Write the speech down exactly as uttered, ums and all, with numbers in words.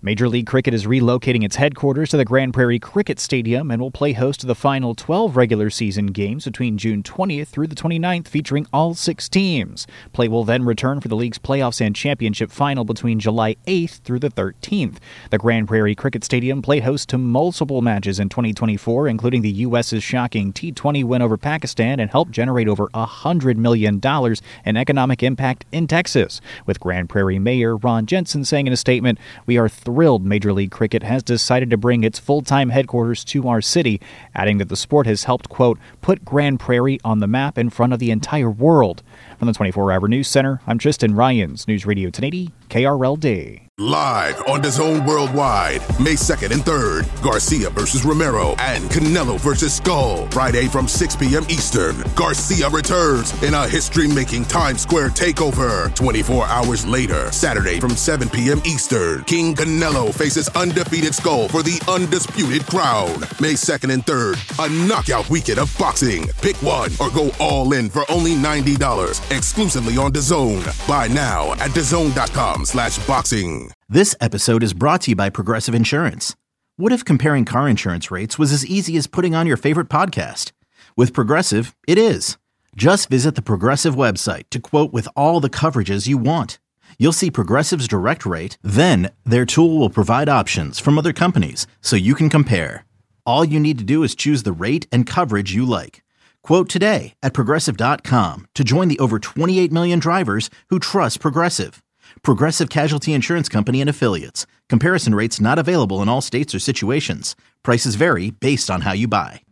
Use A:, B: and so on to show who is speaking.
A: Major League Cricket is relocating its headquarters to the Grand Prairie Cricket Stadium and will play host to the final twelve regular season games between June twentieth through the twenty-ninth, featuring all six teams. Play will then return for the league's playoffs and championship final between July eighth through the thirteenth. The Grand Prairie Cricket Stadium played host to multiple matches in twenty twenty-four, including the U S's shocking T twenty win over Pakistan, and helped generate over one hundred million dollars in economic impact in Texas, with Grand Prairie Mayor Ron Jensen saying in a statement, "We are thrilled Major League Cricket has decided to bring its full-time headquarters to our city," adding that the sport has helped, quote, "put Grand Prairie on the map in front of the entire world." From the twenty-four hour News Center, I'm Tristan Ryans, News Radio ten eighty, K R L D.
B: Live on DAZN Worldwide, May second and third, Garcia versus Romero and Canelo versus Skull. Friday from six p.m. Eastern, Garcia returns in a history-making Times Square takeover. twenty-four hours later, Saturday from seven p.m. Eastern, King Canelo faces undefeated Skull for the undisputed crown. May second and third, a knockout weekend of boxing. Pick one or go all in for only ninety dollars, exclusively on DAZN. Buy now at DAZN.com slash boxing.
C: This episode is brought to you by Progressive Insurance. What if comparing car insurance rates was as easy as putting on your favorite podcast? With Progressive, it is. Just visit the Progressive website to quote with all the coverages you want. You'll see Progressive's direct rate, then their tool will provide options from other companies so you can compare. All you need to do is choose the rate and coverage you like. Quote today at Progressive dot com to join the over twenty-eight million drivers who trust Progressive. Progressive Casualty Insurance Company and Affiliates. Comparison rates not available in all states or situations. Prices vary based on how you buy.